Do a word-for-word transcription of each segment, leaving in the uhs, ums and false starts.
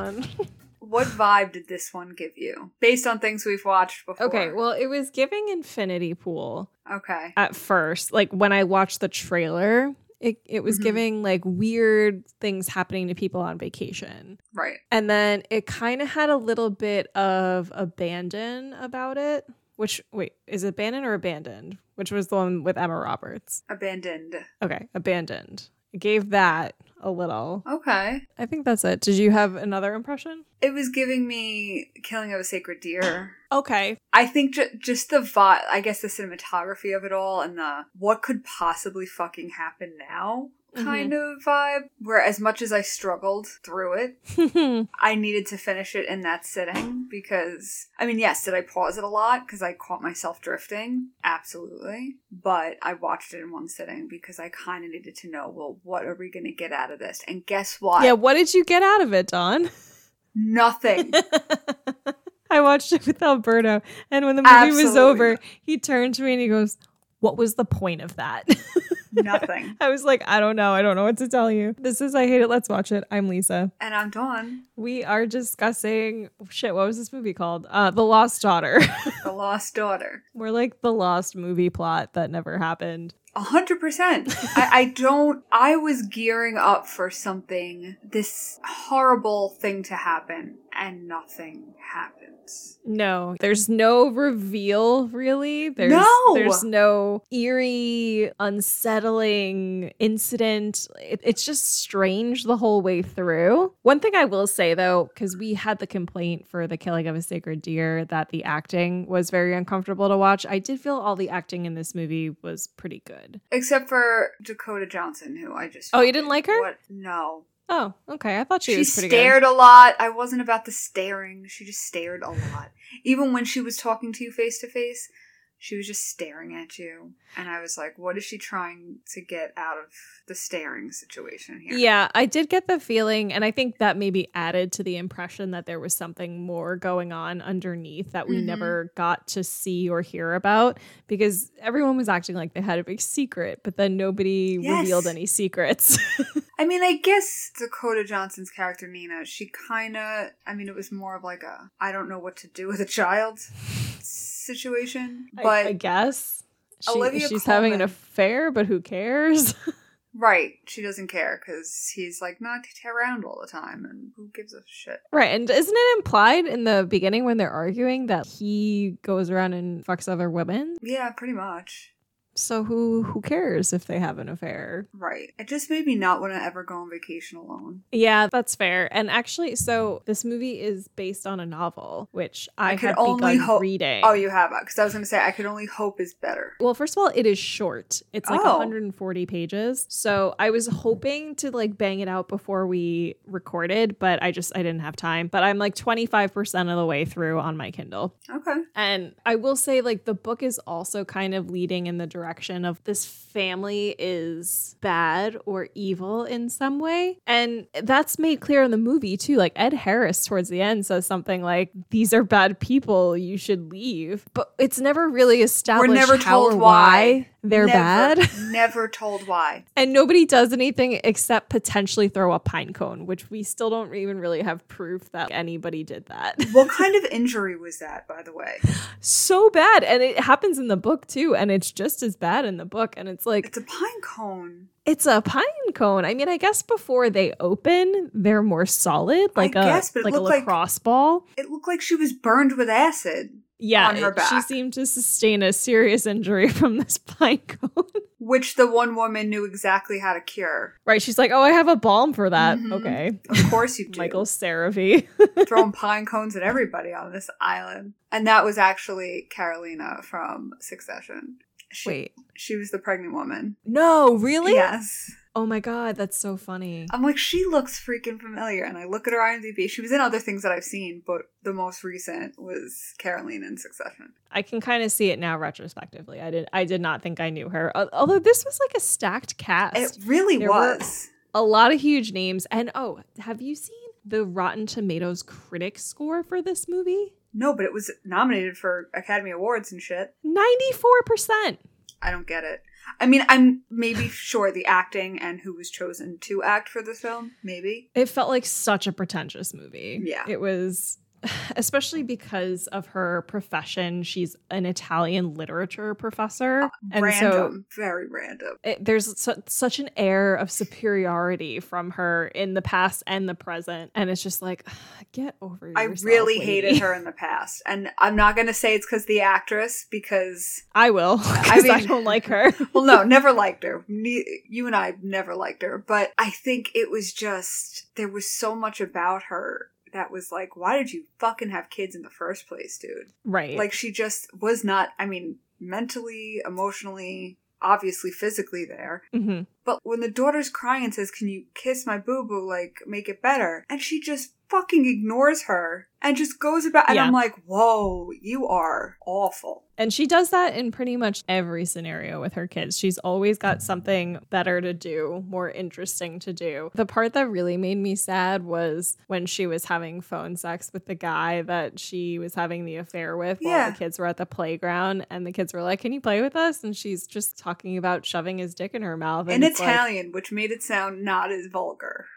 on. What vibe did this one give you? Based on things we've watched before. Okay, well, it was giving Infinity Pool. Okay. At first. Like, when I watched the trailer, it, it was mm-hmm. giving, like, weird things happening to people on vacation. Right. And then it kind of had a little bit of Abandon about it. Which, wait, is it Abandon or Abandoned? Which was the one with Emma Roberts? Abandoned. Okay, Abandoned. It gave that a little. Okay. I think that's it. Did you have another impression? It was giving me Killing of a Sacred Deer. Okay. I think ju- just the vibe, I guess the cinematography of it all and the what could possibly fucking happen now kind mm-hmm. of vibe. Where as much as I struggled through it, I needed to finish it in that sitting because, I mean, yes, did I pause it a lot because I caught myself drifting? Absolutely. But I watched it in one sitting because I kind of needed to know, well, what are we going to get out of this? And guess what? Yeah, what did you get out of it, Dawn? Nothing. I watched it with Alberto, and when the movie Absolutely was over, not. He turned to me and he goes, what was the point of that? Nothing. I was like, I don't know. I don't know what to tell you. This is I Hate It, Let's Watch It. I'm Lisa. And I'm Dawn. We are discussing, shit, what was this movie called? Uh, The Lost Daughter. The Lost Daughter. We're like the lost movie plot that never happened. A hundred percent. I, I don't, I was gearing up for something, this horrible thing to happen, and nothing happens. No, there's no reveal, really. There's, no! There's no eerie, unsettling incident. It, it's just strange the whole way through. One thing I will say, though, because we had the complaint for The Killing of a Sacred Deer that the acting was very uncomfortable to watch. I did feel all the acting in this movie was pretty good. Except for Dakota Johnson, who I just... Oh, you didn't like her? What? No. Oh, okay. I thought she, she was pretty good. She stared a lot. I wasn't about the staring. She just stared a lot. Even when she was talking to you face to face, she was just staring at you. And I was like, what is she trying to get out of the staring situation here? Yeah, I did get the feeling, and I think that maybe added to the impression that there was something more going on underneath that we mm-hmm. never got to see or hear about, because everyone was acting like they had a big secret, but then nobody yes. revealed any secrets. I mean, I guess Dakota Johnson's character, Nina, she kind of, I mean, it was more of like a, I don't know what to do with a child situation. But I, I guess. She, Olivia she's Colman, having an affair, but who cares? Right. She doesn't care because he's like not around all the time and who gives a shit. Right. And isn't it implied in the beginning when they're arguing that he goes around and fucks other women? Yeah, pretty much. So who who cares if they have an affair? Right. It just made me not want to ever go on vacation alone. Yeah, that's fair. And actually, so this movie is based on a novel, which I, I had only begun ho- reading. Oh, you have? Because I was going to say, I could only hope is better. Well, first of all, it is short. It's like oh. one hundred forty pages. So I was hoping to like bang it out before we recorded, but I just, I didn't have time. But I'm like twenty-five percent of the way through on my Kindle. Okay. And I will say, like, the book is also kind of leading in the direction of this family is bad or evil in some way. And that's made clear in the movie too. Like Ed Harris towards the end says something like, these are bad people, you should leave. But it's never really established We're never how told or why. why they're never, bad. Never told why. And nobody does anything except potentially throw a pine cone, which we still don't even really have proof that anybody did that. What kind of injury was that, by the way? So bad. And it happens in the book too. And it's just as bad in the book. And it's like, it's a pine cone. It's a pine cone. I mean, I guess before they open, they're more solid, like I a guess, but it like a looked lacrosse like, ball. It looked like she was burned with acid. Yeah, on her back. She seemed to sustain a serious injury from this pine cone. Which the one woman knew exactly how to cure. Right, she's like, oh, I have a balm for that. Mm-hmm. Okay. Of course you do. Michael Ceravi. Throwing pine cones at everybody on this island. And that was actually Carolina from Succession. She, Wait. She was the pregnant woman. No, really? Yes. Oh my God, that's so funny. I'm like, she looks freaking familiar. And I look at her IMDb. She was in other things that I've seen, but the most recent was Carolina in Succession. I can kind of see it now retrospectively. I did I did not think I knew her. Although this was like a stacked cast. It really there was. A lot of huge names. And oh, have you seen the Rotten Tomatoes critic score for this movie? No, but it was nominated for Academy Awards and shit. ninety-four percent. I don't get it. I mean, I'm maybe sure the acting and who was chosen to act for this film, maybe. It felt like such a pretentious movie. Yeah. It was, especially because of her profession. She's an Italian literature professor. Uh, and random. so Very random. it, there's su- such an air of superiority from her in the past and the present. And it's just like, get over yourself, I really lady. hated her in the past. And I'm not going to say it's because the actress, because... I will, because I, mean, I don't like her. Well, no, never liked her. Ne- you and I never liked her. But I think it was just, there was so much about her that was like, why did you fucking have kids in the first place, dude? Right. Like, she just was not, I mean, mentally, emotionally, obviously physically there. Mm-hmm. But when the daughter's crying and says, can you kiss my boo-boo, like, make it better? And she just fucking ignores her and just goes about, and yeah. I'm like, whoa, you are awful. And she does that in pretty much every scenario with her kids. She's always got something better to do, more interesting to do. The part that really made me sad was when she was having phone sex with the guy that she was having the affair with while Yeah. the kids were at the playground. And the kids were like, can you play with us? And she's just talking about shoving his dick in her mouth. In it's Italian, like, which made it sound not as vulgar.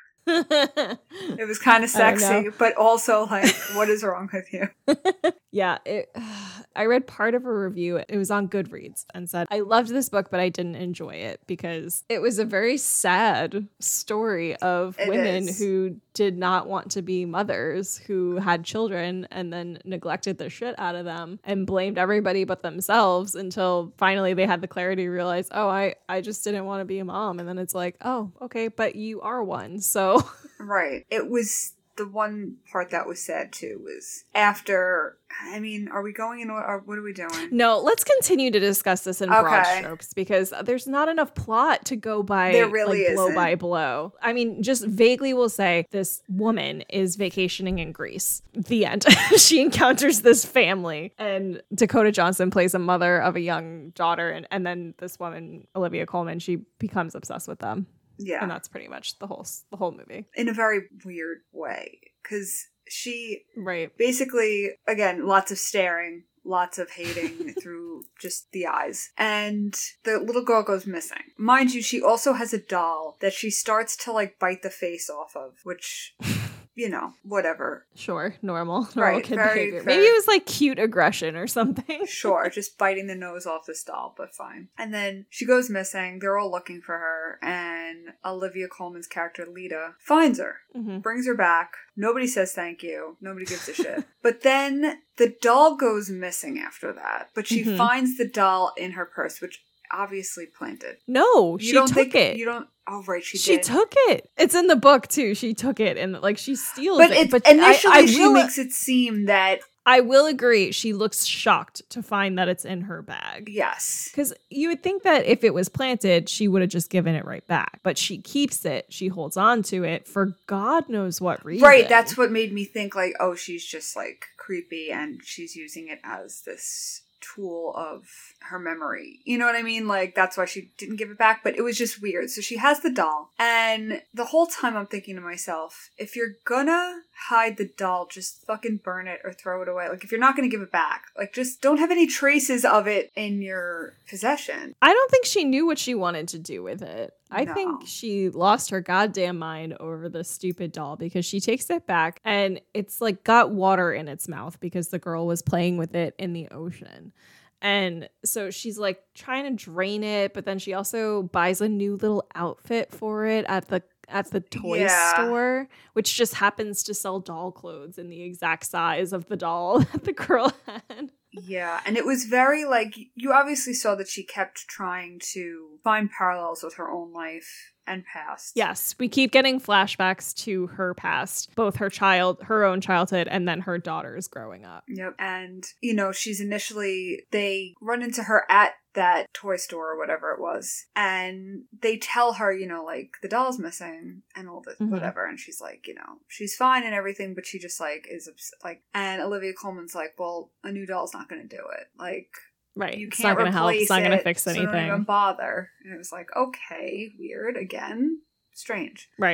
It was kind of sexy, know. but also like, what is wrong with you? Yeah, it, I read part of a review. It was on Goodreads and said, I loved this book, but I didn't enjoy it because it was a very sad story of It women is. who did not want to be mothers, who had children and then neglected the shit out of them and blamed everybody but themselves until finally they had the clarity to realize, oh, I, I just didn't want to be a mom. And then it's like, oh, okay, but you are one. So Right. It was the one part that was sad too was after, I mean, are we going in, or what are we doing? no, let's continue to discuss this in broad Okay. strokes because there's not enough plot to go by There really like, blow isn't. by blow. I mean, just vaguely we'll say this woman is vacationing in Greece. The end. She encounters this family and Dakota Johnson plays a mother of a young daughter and, and then this woman, Olivia Colman, she becomes obsessed with them. Yeah. And that's pretty much the whole the whole movie. In a very weird way. Because she Right. basically, again, lots of staring, lots of hating through just the eyes. And the little girl goes missing. Mind you, she also has a doll that she starts to like bite the face off of, which, you know, whatever. Sure. Normal. Normal Right, kid very, behavior. very- Maybe it was like cute aggression or something. Sure, just biting the nose off this doll, but fine. And then she goes missing. They're all looking for her. And Olivia Colman's character, Lita, finds her. Mm-hmm. Brings her back. Nobody says thank you. Nobody gives a shit. But then the doll goes missing after that. But she Mhm. finds the doll in her purse, which obviously planted. No, You she don't took think it. You don't. Oh right, she, She did. took it. It's in the book too. She took it and like she steals But it. it's, But initially, I, I she will, makes it seem that I will agree. She looks shocked to find that it's in her bag. yes, Because you would think that if it was planted, she would have just given it right back. But she keeps it. She holds on to it for God knows what reason. right. That's what made me think like, oh, she's just like creepy, and she's using it as this tool of her memory. You know what I mean? Like, that's why she didn't give it back, but it was just weird. So she has the doll, and the whole time I'm thinking to myself, if you're gonna hide the doll, just fucking burn it or throw it away. Like, if you're not gonna give it back, like, just don't have any traces of it in your possession. I don't think she knew what she wanted to do with it. I No. think she lost her goddamn mind over the stupid doll because she takes it back and it's like got water in its mouth because the girl was playing with it in the ocean. And so she's like trying to drain it, but then she also buys a new little outfit for it at the at the toy Yeah. store, which just happens to sell doll clothes in the exact size of the doll that the girl had. Yeah, and it was very, like, you obviously saw that she kept trying to find parallels with her own life and past. Yes, we keep getting flashbacks to her past, both her child, her own childhood, and then her daughters growing up. Yep. And, you know, she's initially, they run into her at that toy store or whatever it was, and they tell her, you know, like, the doll's missing and all this, Mhm. whatever, and she's like, you know, she's fine and everything, but she just, like, is ups- like, and Olivia Colman's like, well, a new doll's not gonna do it. Like, Right. you It's can't not going to help. replace It's not going to it, fix so don't even anything. bother. And it was like, okay, weird, again, strange. Right.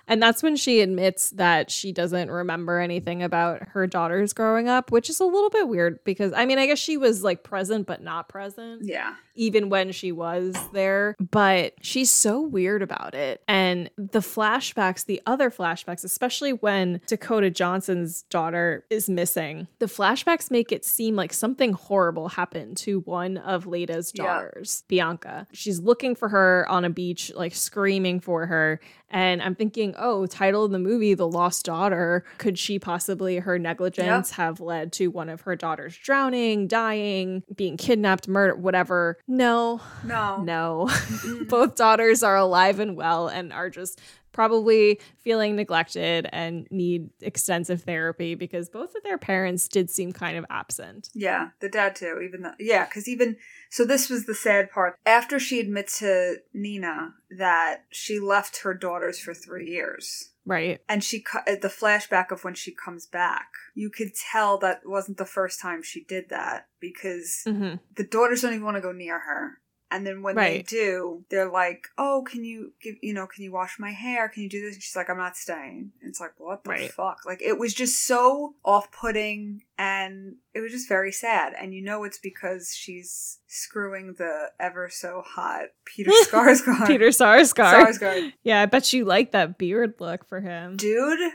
And that's when she admits that she doesn't remember anything about her daughters growing up, which is a little bit weird because, I mean, I guess she was like present but not present. Yeah. Even when she was there. But she's so weird about it. And the flashbacks, the other flashbacks, especially when Dakota Johnson's daughter is missing, the flashbacks make it seem like something horrible happened to one of Leda's daughters, yeah. Bianca. She's looking for her on a beach, like screaming for her. And I'm thinking, oh, title of the movie, The Lost Daughter. Could she possibly, her negligence yep. have led to one of her daughters drowning, dying, being kidnapped, murdered, whatever? No. No. No. Both daughters are alive and well and are just probably feeling neglected and need extensive therapy because both of their parents did seem kind of absent. Yeah, the dad too. Even though, yeah, because even so, this was the sad part. After she admits to Nina that she left her daughters for three years. Right. And she the flashback of when she comes back, you could tell that wasn't the first time she did that because mm-hmm. the daughters don't even want to go near her. And then when right. they do, they're like, oh, can you give, you know, can you wash my hair? Can you do this? And she's like, I'm not staying. And it's like, what the right. fuck? Like, it was just so off-putting and it was just very sad. And you know it's because she's screwing the ever so hot Peter Sarsgaard. Peter Sarsgaard. Sarsgaard. Yeah, I bet you like that beard look for him. Dude,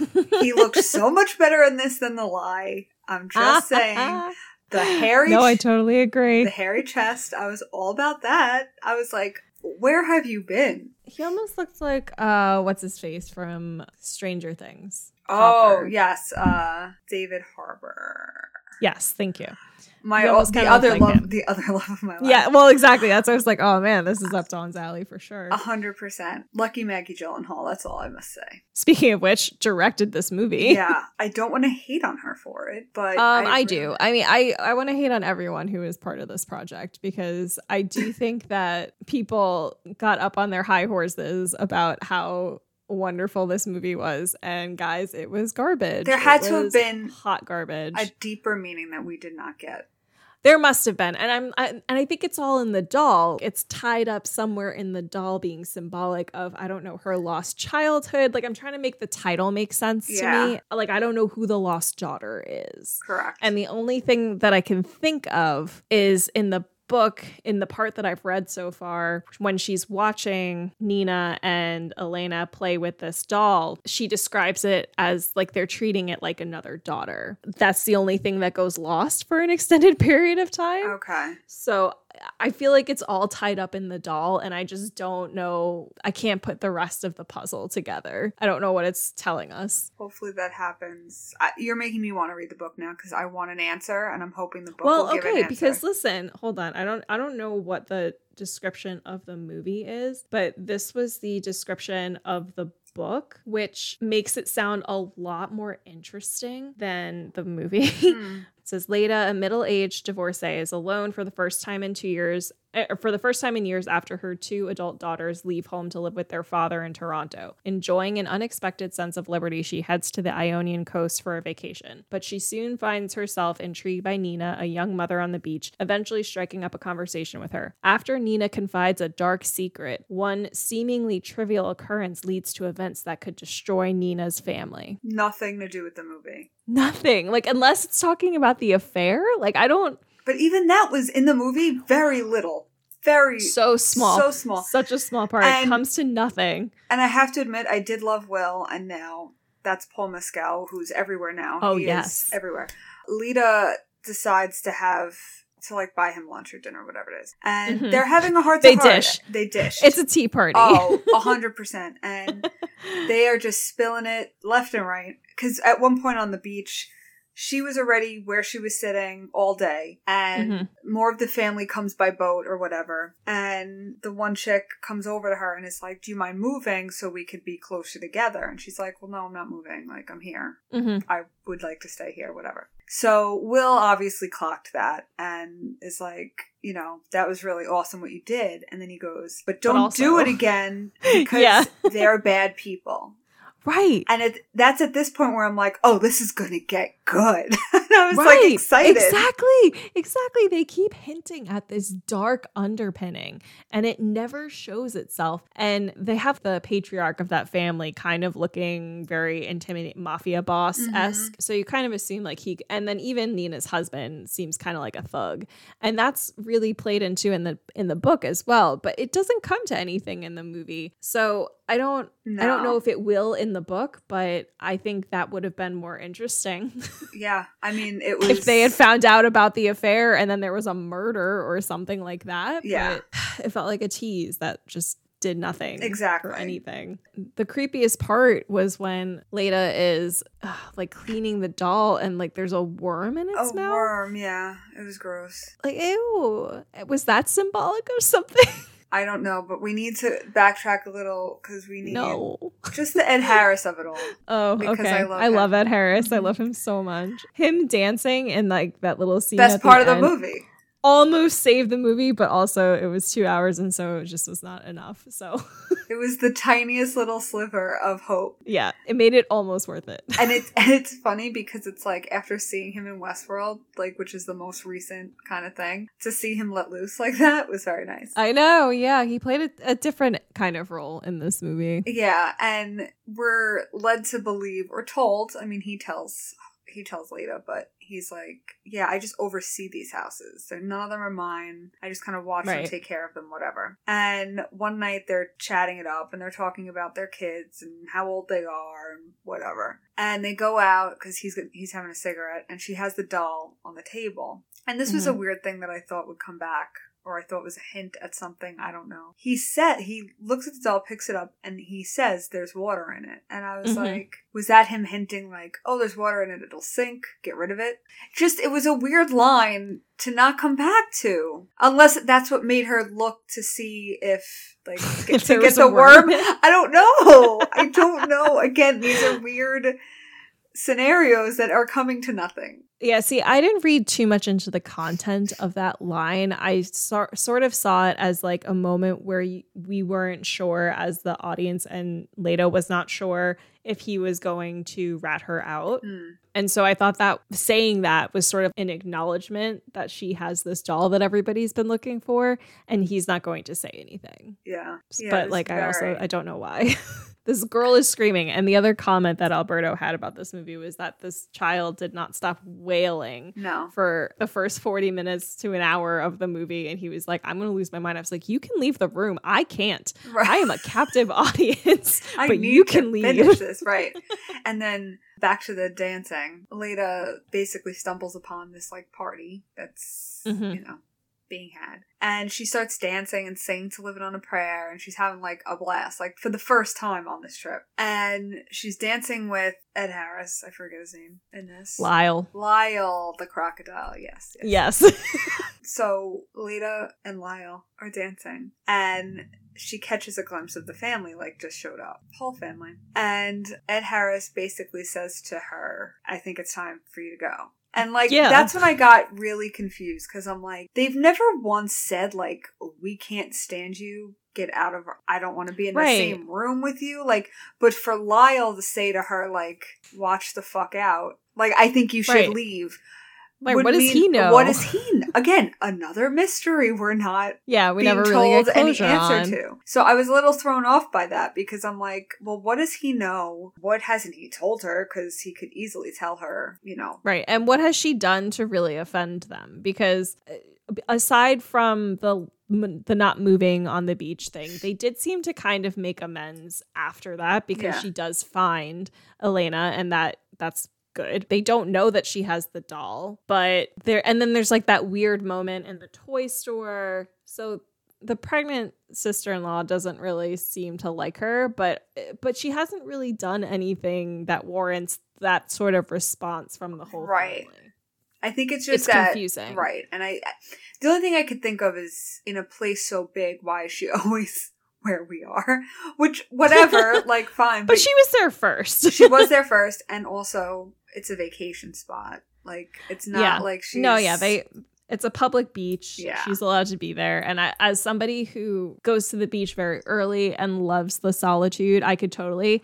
he looked so much better in this than The Lie. I'm just saying. The hairy... No, I totally agree. The hairy chest. I was all about that. I was like, where have you been? He almost looks like, uh, what's his face from Stranger Things? Oh, Hopper. yes. Uh, David Harbour. Yes, thank you. My o- the other like love, him. the other love of my life. Yeah, well, exactly. That's why I was like, oh man, this is up Dawn's alley for sure. A hundred percent. Lucky Maggie Gyllenhaal. That's all I must say. Speaking of which, directed this movie. Yeah, I don't want to hate on her for it, but um, I, I do. I mean, I I want to hate on everyone who is part of this project because I do think that people got up on their high horses about how wonderful this movie was, and guys, it was garbage. There had it to have been hot garbage, a deeper meaning that we did not get. There must have been, and I'm, I, and I think it's all in the doll. It's tied up somewhere in the doll, being symbolic of I don't know her lost childhood. Like I'm trying to make the title make sense yeah. to me. Like I don't know who the lost daughter is. Correct. And the only thing that I can think of is in the book, in the part that I've read so far, when she's watching Nina and Elena play with this doll, she describes it as like they're treating it like another daughter. That's the only thing that goes lost for an extended period of time. Okay. So I feel like it's all tied up in the doll, and I just don't know. I can't put the rest of the puzzle together. I don't know what it's telling us. Hopefully that happens. I, you're making me want to read the book now because I want an answer, and I'm hoping the book well, will give okay, an answer. Because listen, hold on. I don't. I don't know what the description of the movie is, but this was the description of the book, which makes it sound a lot more interesting than the movie. Hmm. It says Leda, a middle-aged divorcee, is alone for the first time in two years, uh, for the first time in years after her two adult daughters leave home to live with their father in Toronto. Enjoying an unexpected sense of liberty, she heads to the Ionian coast for a vacation. But she soon finds herself intrigued by Nina, a young mother on the beach, eventually striking up a conversation with her. After Nina confides a dark secret, one seemingly trivial occurrence leads to events that could destroy Nina's family. Nothing to do with the movie. Nothing. Like, unless it's talking about the affair, like, I don't... But even that was, in the movie, very little. Very... So small. So small. Such a small part. And, it comes to nothing. And I have to admit, I did love Will, and now that's Paul Mescal, who's everywhere now. Oh, he yes. Is everywhere. Leda decides to have... to like buy him lunch or dinner, whatever it is. And mm-hmm. they're having a heart to They heart. dish. They dish. It's a tea party. Oh, a hundred percent. And they are just spilling it left and right. Because at one point on the beach, she was already where she was sitting all day. And mm-hmm. more of the family comes by boat or whatever. And the one chick comes over to her and is like, do you mind moving so we could be closer together? And she's like, well, no, I'm not moving. Like, I'm here. Mm-hmm. I would like to stay here, whatever. So Will obviously clocked that and is like, you know, that was really awesome what you did. And then he goes, but don't but also, do it again because yeah. they're bad people. Right. And it, that's at this point where I'm like, oh, this is going to get good. And I was right. like excited. Exactly. Exactly. They keep hinting at this dark underpinning and it never shows itself. And they have the patriarch of that family kind of looking very intimidating, mafia boss-esque. Mm-hmm. So you kind of assume like he, and then even Nina's husband seems kind of like a thug. And that's really played into in the in the book as well. But it doesn't come to anything in the movie. So I don't no. I don't know if it will in the book, but I think that would have been more interesting. Yeah. I mean, it was... if they had found out about the affair and then there was a murder or something like that. Yeah. But it felt like a tease that just did nothing exactly for anything. The creepiest part was when Leda is uh, like cleaning the doll and like there's a worm in its a mouth. A worm, yeah. It was gross. Like, ew. Was that symbolic of something? I don't know, but we need to backtrack a little because we need no. just the Ed Harris of it all. Oh, okay. I love, I love Ed Harris. I love him so much. Him dancing in like that little scene. Best at part the of the end movie. Almost saved the movie, but also it was two hours and so it just was not enough. So it was the tiniest little sliver of hope. Yeah, it made it almost worth it. And it's and it's funny because it's like after seeing him in Westworld, like which is the most recent kind of thing, to see him let loose like that was very nice. I know, yeah, he played a, a different kind of role in this movie. Yeah, and we're led to believe or told. I mean, he tells. He tells Leda, but he's like, yeah, I just oversee these houses. So none of them are mine. I just kind of watch right. them, take care of them, whatever. And one night they're chatting it up and they're talking about their kids and how old they are and whatever. And they go out because he's he's having a cigarette and she has the doll on the table. And this mm-hmm. was a weird thing that I thought would come back. Or I thought was a hint at something. I don't know. He said, he looks at the doll, picks it up, and he says there's water in it. And I was mm-hmm. like, was that him hinting like, oh, there's water in it, it'll sink, get rid of it? Just, it was a weird line to not come back to. Unless that's what made her look to see if, like, get, to get the worm. worm. I don't know. I don't know. Again, these are weird scenarios that are coming to nothing. Yeah, see, I didn't read too much into the content of that line. I so- sort of saw it as like a moment where y- we weren't sure as the audience, and Leda was not sure if he was going to rat her out. Mm. And so I thought that saying that was sort of an acknowledgement that she has this doll that everybody's been looking for, and he's not going to say anything. Yeah. yeah but like, very... I also, I don't know why. This girl is screaming. And the other comment that Alberto had about this movie was that this child did not stop wailing no. for the first forty minutes to an hour of the movie. And he was like, I'm going to lose my mind. I was like, you can leave the room. I can't. Right. I am a captive audience, I but need you to can leave. Finish this, right. And then back to the dancing. Leda basically stumbles upon this like party that's, mm-hmm. you know, being had. And she starts dancing and singing to Living on a Prayer, and she's having like a blast, like for the first time on this trip. And she's dancing with Ed Harris, I forget his name in this. Lyle. Lyle the crocodile, yes. Yes. yes. So Leda and Lyle are dancing, and she catches a glimpse of the family, like, just showed up. Whole family. And Ed Harris basically says to her, I think it's time for you to go. And, like, yeah. that's when I got really confused, because I'm like, they've never once said, like, we can't stand you, get out of our, I don't want to be in the right. same room with you. Like, but for Lyle to say to her, like, watch the fuck out, like, I think you should right. leave. Like, what does mean, he know? What does he know? Again, another mystery we're not yeah, we being never really told get any closure answer on. to. So I was a little thrown off by that, because I'm like, well, what does he know? What hasn't he told her? Because he could easily tell her, you know. Right. And what has she done to really offend them? Because aside from the the not moving on the beach thing, they did seem to kind of make amends after that, because yeah. she does find Elena, and that that's good. They don't know that she has the doll, but there, and then there's like that weird moment in the toy store. So the pregnant sister-in-law doesn't really seem to like her, but but she hasn't really done anything that warrants that sort of response from the whole right. family. I think it's just it's that, confusing, right? And I, the only thing I could think of is, in a place so big, why is she always where we are? Which, whatever, like, fine. But, but she was there first. She was there first, and also it's a vacation spot. Like, it's not yeah. like she's... No, yeah, they... It's a public beach. Yeah. She's allowed to be there. And I, as somebody who goes to the beach very early and loves the solitude, I could totally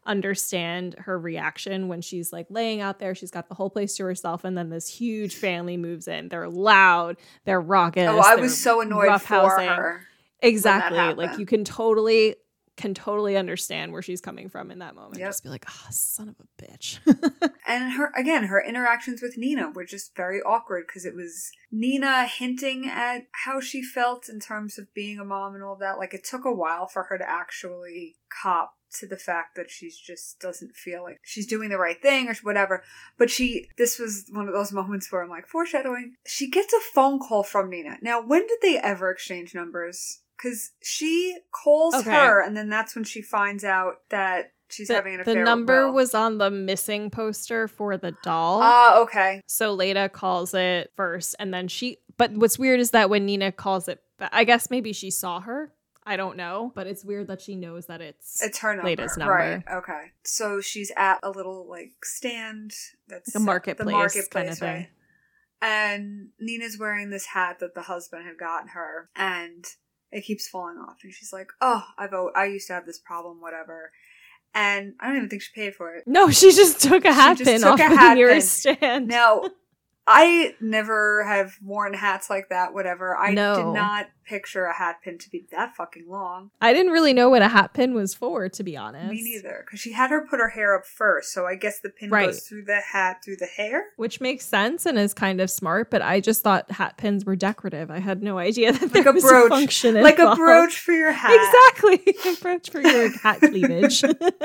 understand her reaction when she's like laying out there. She's got the whole place to herself, and then this huge family moves in. They're loud, they're raucous. Oh, I was so annoyed for roughhousing. her. Exactly. Like you can totally can totally understand where she's coming from in that moment. Yep. Just be like, oh, son of a bitch. And her, again, her interactions with Nina were just very awkward because it was Nina hinting at how she felt in terms of being a mom and all that. Like, it took a while for her to actually cop to the fact that she's just doesn't feel like she's doing the right thing or whatever. But she, this was one of those moments where I'm like, foreshadowing. She gets a phone call from Nina. Now, when did they ever exchange numbers? Because she calls okay. her, and then that's when she finds out that she's the, having an affair. The number with Will. was on the missing poster for the doll. Ah, uh, okay. So Leda calls it first, and then she... But what's weird is that when Nina calls it... I guess maybe she saw her. I don't know. But it's weird that she knows that it's, it's her number. Leda's number. Right, okay. So she's at a little, like, stand that's... Like a marketplace, the marketplace kind of thing. Right? And Nina's wearing this hat that the husband had gotten her, and... it keeps falling off. And she's like, oh, I've I used to have this problem, whatever. And I don't even think she paid for it. No, she just took a hat pin off the nearest stand. Now, I never have worn hats like that, whatever. I no. did not picture a hat pin to be that fucking long. I didn't really know what a hat pin was for, to be honest. Me neither. Because she had her put her hair up first, so I guess the pin right. goes through the hat, through the hair. Which makes sense and is kind of smart, but I just thought hat pins were decorative. I had no idea that there like was a, brooch, a function Like involved. a brooch for your hat. Exactly. A brooch for your hat cleavage.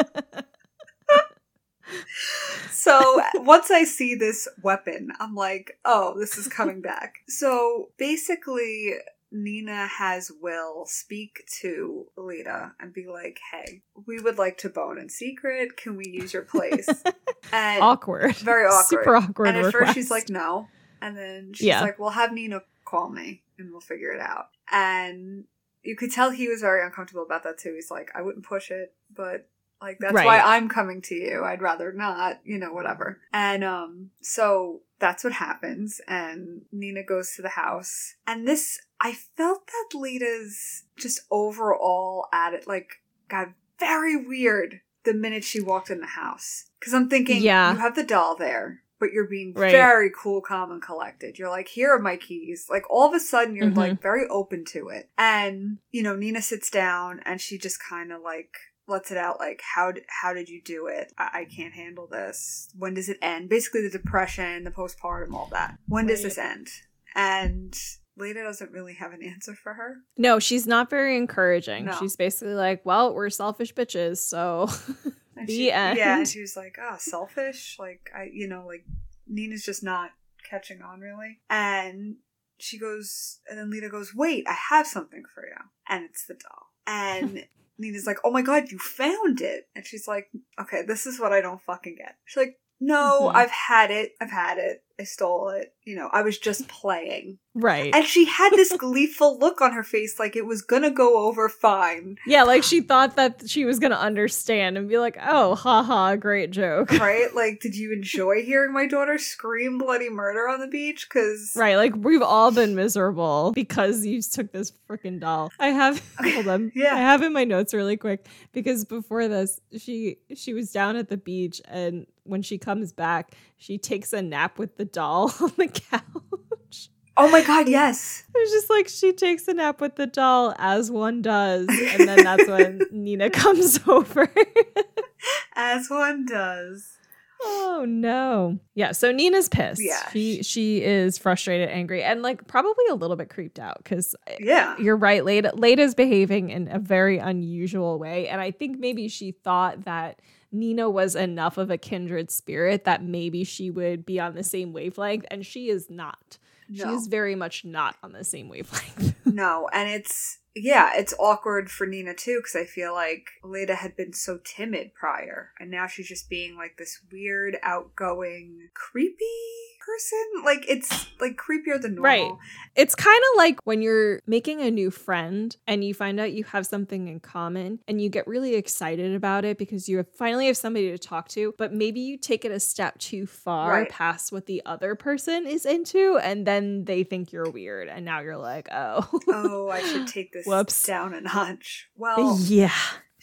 So once I see this weapon, I'm like, oh, this is coming back. So basically, Nina has Will speak to Leda and be like, hey, we would like to bone in secret. Can we use your place? And awkward. Very awkward. Super awkward And at request. first she's like, no. And then she's yeah. like, well, have Nina call me and we'll figure it out. And you could tell he was very uncomfortable about that too. He's like, I wouldn't push it, but... like, that's right. why I'm coming to you. I'd rather not, you know, whatever. And um, so that's what happens. And Nina goes to the house. And this, I felt that Leda's just overall at it, like, got very weird the minute she walked in the house. Because I'm thinking, yeah. you have the doll there, but you're being right. very cool, calm, and collected. You're like, here are my keys. Like, all of a sudden, you're, mm-hmm. like, very open to it. And, you know, Nina sits down, and she just kind of, like... lets it out, like, how did, how did you do it? I-, I can't handle this. When does it end? Basically the depression, the postpartum, all that. When right. does this end? And Leda doesn't really have an answer for her. No, she's not very encouraging. No. She's basically like, well, we're selfish bitches, so the she, end. Yeah, and she was like, oh, selfish? Like, I, you know, like, Nina's just not catching on, really. And she goes, and then Leda goes, wait, I have something for you. And it's the doll. And... Nina's like, oh my god, you found it. And she's like, okay, this is what I don't fucking get. She's like, no, mm-hmm. I've had it. I've had it. I stole it. You know, I was just playing. Right. And she had this gleeful look on her face like it was gonna go over fine. Yeah, like she thought that she was gonna understand and be like, oh, haha, great joke. Right? Like, did you enjoy hearing my daughter scream bloody murder on the beach? Because... right, like, we've all been miserable because you took this freaking doll. I have... hold on. Yeah. I have in my notes really quick because before this, she she was down at the beach and when she comes back, she takes a nap with the doll on the couch. Oh my god, yes. It was just like she takes a nap with the doll as one does. And then that's when Nina comes over. As one does. Oh no. Yeah, so Nina's pissed. Yeah. She she is frustrated, angry, and like probably a little bit creeped out because yeah. you're right, Leda Leda's behaving in a very unusual way. And I think maybe she thought that Nina was enough of a kindred spirit that maybe she would be on the same wavelength, and she is not. No. She is very much not on the same wavelength. No, and it's, yeah, it's awkward for Nina too, because I feel like Leda had been so timid prior, and now she's just being like this weird, outgoing, creepy person. Like, it's like creepier than normal. Right. It's kind of like when you're making a new friend and you find out you have something in common and you get really excited about it because you have finally have somebody to talk to, but maybe you take it a step too far right. past what the other person is into, and then they think you're weird, and now you're like, oh. oh, I should take this Whoops. down a notch. Well, yeah.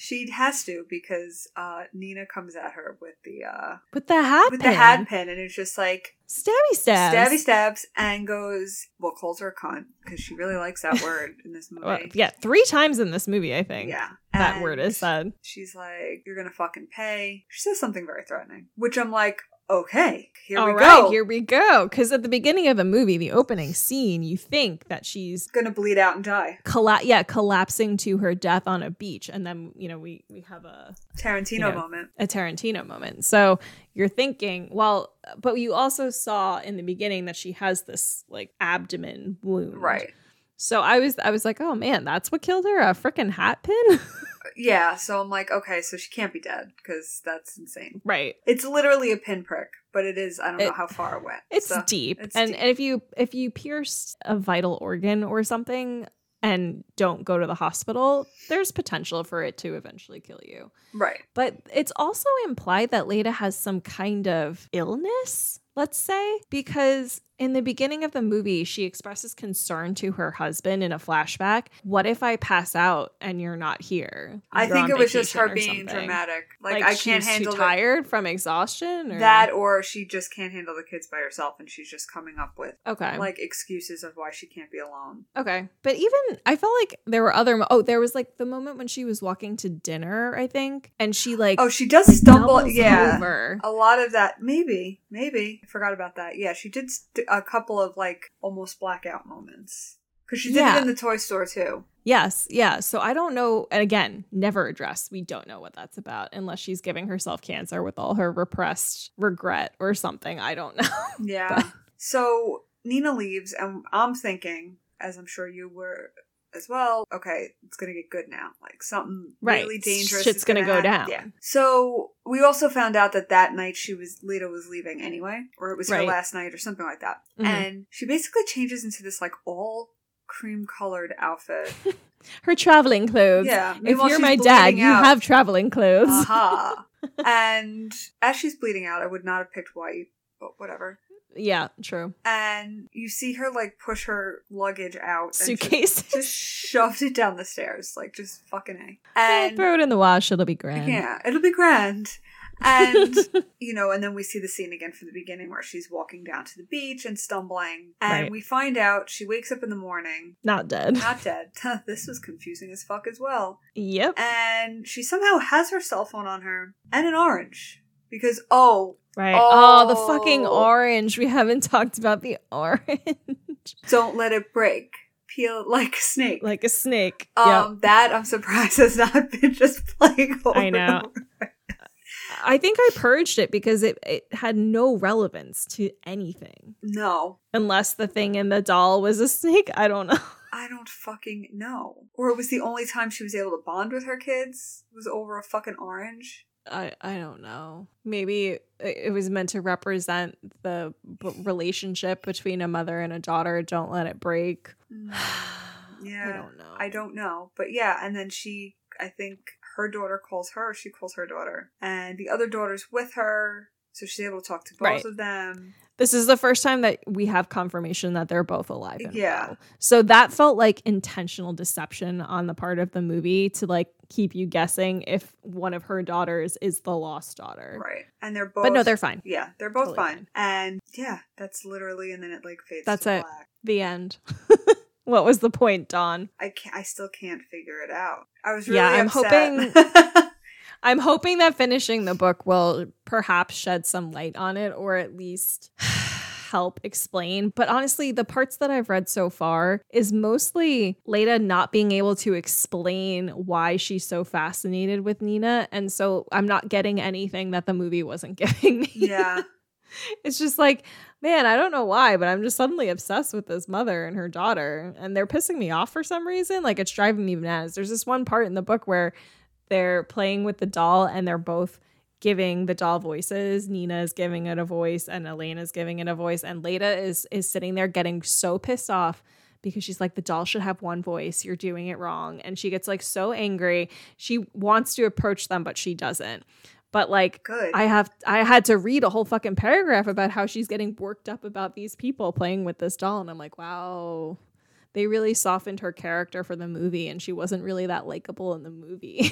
She has to because uh, Nina comes at her with the uh, with the hat with pin. the hat pin, and it's just like stabby stabs, stabby stabs, and goes well calls her a cunt because she really likes that word in this movie. Well, yeah, three times in this movie, I think. Yeah, that and word is said. She's like, "You're gonna fucking pay." She says something very threatening, which I'm like, okay, here All we right, go. here we go. Because at the beginning of the movie, the opening scene, you think that she's gonna bleed out and die. Colla- yeah, collapsing to her death on a beach, and then you know we we have a Tarantino you know, moment, a Tarantino moment. So you're thinking, well, but you also saw in the beginning that she has this like abdomen wound, right? So I was I was like, oh man, that's what killed her, a freaking hat pin. Yeah, so I'm like, okay, so she can't be dead because that's insane. Right. It's literally a pinprick, but it is, I don't it, know how far it went. It's so deep. It's and deep. and if you if you pierce a vital organ or something and don't go to the hospital, there's potential for it to eventually kill you. Right. But it's also implied that Leda has some kind of illness, let's say, because in the beginning of the movie, she expresses concern to her husband in a flashback. What if I pass out and you're not here? I You're think on it was just her vacation or being something. dramatic. Like, Like I can't she's handle too the- tired from exhaustion? Or? that, or she just can't handle the kids by herself and she's just coming up with Okay. like excuses of why she can't be alone. Okay. But even, I felt like there were other, mo- oh, there was like the moment when she was walking to dinner, I think, and she like, Oh, she does stumble. doubles Yeah. over. A lot of that, maybe, maybe. I forgot about that. Yeah, she did st- a couple of like almost blackout moments. Because she did Yeah. it in the toy store too. Yes, yeah. So I don't know. And again, never addressed. We don't know what that's about unless she's giving herself cancer with all her repressed regret or something. I don't know. Yeah. But- So Nina leaves, and I'm thinking, as I'm sure you were as well, okay, it's gonna get good now. Like something Right. really dangerous. Shit's is gonna go happen. down. Yeah. So we also found out that that night she was Lita was leaving anyway, or it was her Right. last night or something like that. Mhm. And she basically changes into this like all cream colored outfit. Her traveling clothes. Yeah. If Meanwhile, you're she's my dad, bleeding you out. have traveling clothes. Aha. And as she's bleeding out, I would not have picked white, but whatever. Yeah, true. And you see her like push her luggage out and Suitcase. just, just shoved it down the stairs, like just fucking A. Yeah, And throw it in the wash. It'll be grand. yeah, it'll be grand. And you know, and then we see the scene again from the beginning where she's walking down to the beach and stumbling, and Right. we find out she wakes up in the morning, Not dead. not dead. This was confusing as fuck as well. Yep. And she somehow has her cell phone on her and an orange because oh. Right. Oh, the Oh. fucking orange. We haven't talked about the orange. Don't let it break. Peel it like a snake. Like a snake. Um, Yep. that I'm surprised has not been just playing over I know. and over. I think I purged it because it, it had no relevance to anything. No, Unless the thing in the doll was a snake. I don't know. I don't fucking know. Or it was the only time she was able to bond with her kids was over a fucking orange. I, I don't know. Maybe it, it was meant to represent the b- relationship between a mother and a daughter. Don't let it break. Yeah, I don't know. I don't know. But yeah, and then she, I think her daughter calls her, she calls her daughter. And the other daughter's with her, so she's able to talk to both Right. of them. This is the first time that we have confirmation that they're both alive and Yeah. well. So that felt like intentional deception on the part of the movie to like keep you guessing if one of her daughters is the lost daughter. Right. And they're both. But no, they're fine. Yeah, they're both Totally fine. fine. And yeah, that's literally, and then it like fades That's to it. black. The end. What was the point, Dawn? I can't, I still can't figure it out. I was really Yeah, I'm upset. I'm hoping that finishing the book will perhaps shed some light on it or at least help explain. But honestly, the parts that I've read so far is mostly Leda not being able to explain why she's so fascinated with Nina. And so I'm not getting anything that the movie wasn't giving me. Yeah. It's just like, man, I don't know why, but I'm just suddenly obsessed with this mother and her daughter. And they're pissing me off for some reason. Like, it's driving me bananas. There's this one part in the book where they're playing with the doll and they're both giving the doll voices. Nina is giving it a voice and Elena's giving it a voice. And Leda is is sitting there getting so pissed off because she's like, the doll should have one voice. You're doing it wrong. And she gets like so angry. She wants to approach them, but she doesn't. But like, Good. I have I had to read a whole fucking paragraph about how she's getting worked up about these people playing with this doll. And I'm like, wow, they really softened her character for the movie. And she wasn't really that likable in the movie.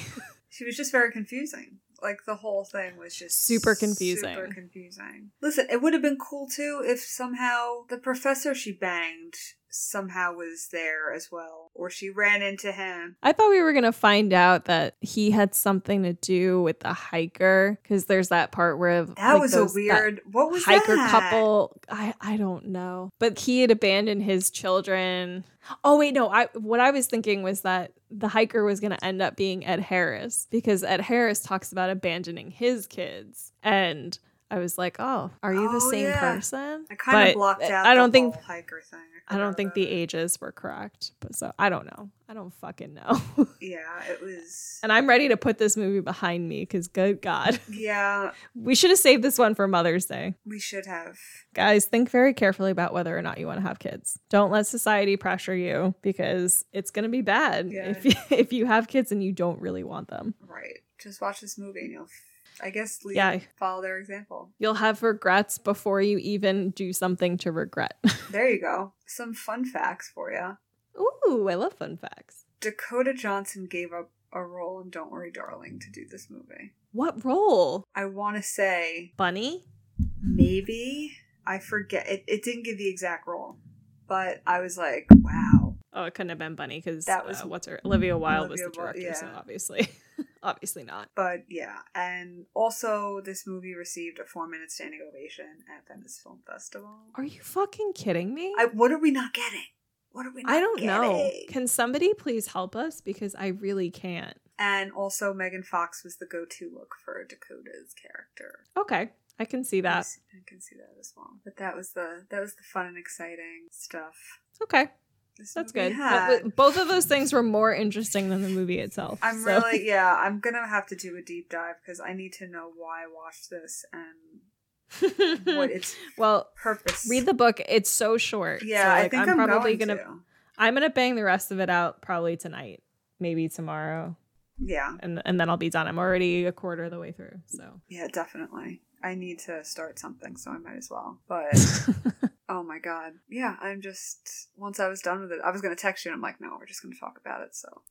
She was just very confusing. Like, the whole thing was just super confusing. Super confusing. Listen, it would have been cool, too, if somehow the professor she banged somehow was there as well. Or she ran into him. I thought we were going to find out that he had something to do with the hiker. Because there's that part where... That like, was those, a weird... What was hiker that? couple... I, I don't know. But he had abandoned his children... Oh, wait, no. I what I was thinking was that the hiker was going to end up being Ed Harris because Ed Harris talks about abandoning his kids. And I was like, oh, are you oh, the same yeah. person? I kind of blocked out I don't the think, whole hiker thing. I, I don't think the it. ages were correct. But so I don't know. I don't fucking know. Yeah, it was. And I'm ready to put this movie behind me because good God. Yeah. We should have saved this one for Mother's Day. We should have. Guys, think very carefully about whether or not you want to have kids. Don't let society pressure you because it's going to be bad yeah. if you, if you have kids and you don't really want them. Right. Just watch this movie and you'll, I guess, leave, yeah. follow their example. You'll have regrets before you even do something to regret. There you go. Some fun facts for you. Ooh, I love fun facts. Dakota Johnson gave up a role in Don't Worry, Darling to do this movie. What role? I want to say... Bunny? Maybe. I forget. It, it didn't give the exact role. But I was like, wow. Oh, it couldn't have been Bunny because that was uh, what's her Olivia Wilde Olivia was the director, yeah. so obviously, obviously not. But yeah, and also this movie received a four-minute standing ovation at Venice Film Festival. Are you fucking kidding me? I, what are we not getting? What are we not I don't getting? know. Can somebody please help us because I really can't. And also, Megan Fox was the go-to look for Dakota's character. Okay. I can see that. I can see that as well. But that was the that was the fun and exciting stuff. Okay. This That's good. That, both of those things were more interesting than the movie itself. I'm so. really, yeah, I'm going to have to do a deep dive because I need to know why I watched this and what its well, purpose. Read the book. It's so short. Yeah, so, like, I think I'm, I'm probably going gonna. to. I'm gonna bang the rest of it out probably tonight, maybe tomorrow. Yeah, and and then I'll be done. I'm already a quarter of the way through. So yeah, definitely. I need to start something, so I might as well. But oh my god, yeah, I'm just once I was done with it, I was gonna text you, and I'm like, no, we're just gonna talk about it. So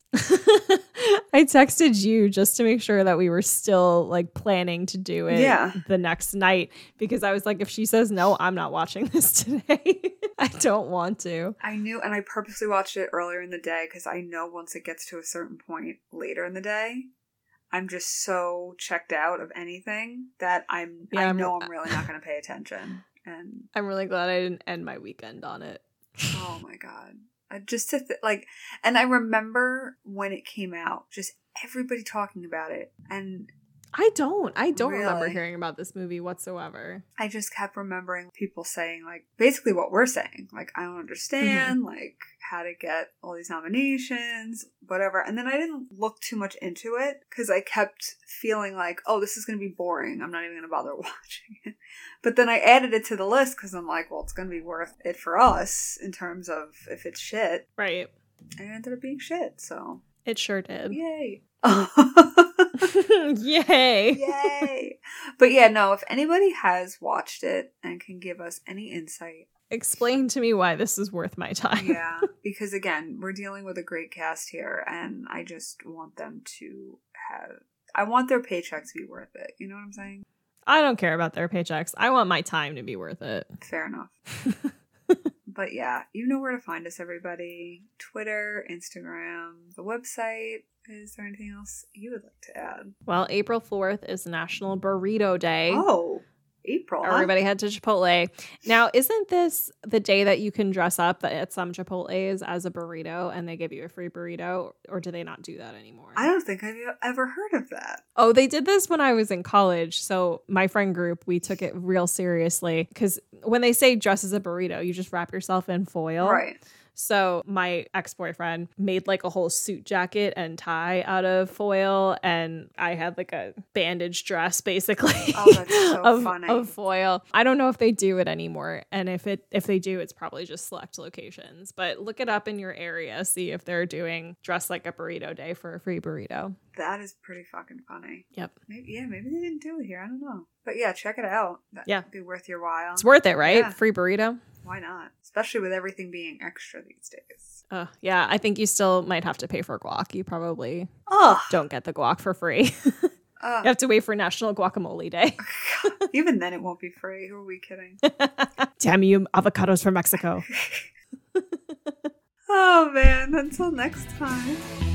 I texted you just to make sure that we were still like planning to do it yeah. the next night because I was like, if she says no, I'm not watching this today. I don't want to. I knew, and I purposely watched it earlier in the day because I know once it gets to a certain point later in the day, I'm just so checked out of anything that I'm. Yeah, I know I'm, I'm really not going to pay attention, and I'm really glad I didn't end my weekend on it. Oh my god! I just to th- like, and I remember when it came out, just everybody talking about it, and I don't. I don't really? remember hearing about this movie whatsoever. I just kept remembering people saying like basically what we're saying, like I don't understand, mm-hmm. like how to get all these nominations, whatever. And then I didn't look too much into it because I kept feeling like, oh, this is going to be boring. I'm not even going to bother watching it. But then I added it to the list because I'm like, well, it's going to be worth it for us in terms of if it's shit. Right. And it ended up being shit, so. It sure did. Yay. Yay. Yay. But yeah, no, if anybody has watched it and can give us any insight. Explain to me why this is worth my time. Yeah, because again, we're dealing with a great cast here, and I just want them to have, I want their paycheck to be worth it. You know what I'm saying? I don't care about their paychecks. I want my time to be worth it. Fair enough. But yeah, you know where to find us, everybody. Twitter, Instagram, the website. Is there anything else you would like to add? Well, April fourth is National Burrito Day. Oh, April. Huh? Everybody head to Chipotle. Now, isn't this the day that you can dress up at some Chipotles as a burrito and they give you a free burrito? Or do they not do that anymore? I don't think I've ever heard of that. Oh, they did this when I was in college. So my friend group, we took it real seriously because when they say dress as a burrito, you just wrap yourself in foil. Right. So my ex-boyfriend made like a whole suit jacket and tie out of foil, and I had like a bandage dress basically oh, that's so of, funny. of foil. I don't know if they do it anymore, and if it if they do, it's probably just select locations. But look it up in your area, see if they're doing dress like a burrito day for a free burrito. That is pretty fucking funny. Yep. Maybe, yeah, maybe they didn't do it here. I don't know. But yeah, check it out. That'd yeah. be worth your while. It's worth it, right? Yeah. Free burrito. Why not? Especially with everything being extra these days. Uh, yeah, I think you still might have to pay for guac. You probably Ugh. don't get the guac for free. Uh, you have to wait for National Guacamole Day. Even then it won't be free. Who are we kidding? Damn you, avocados from Mexico. Oh man, until next time.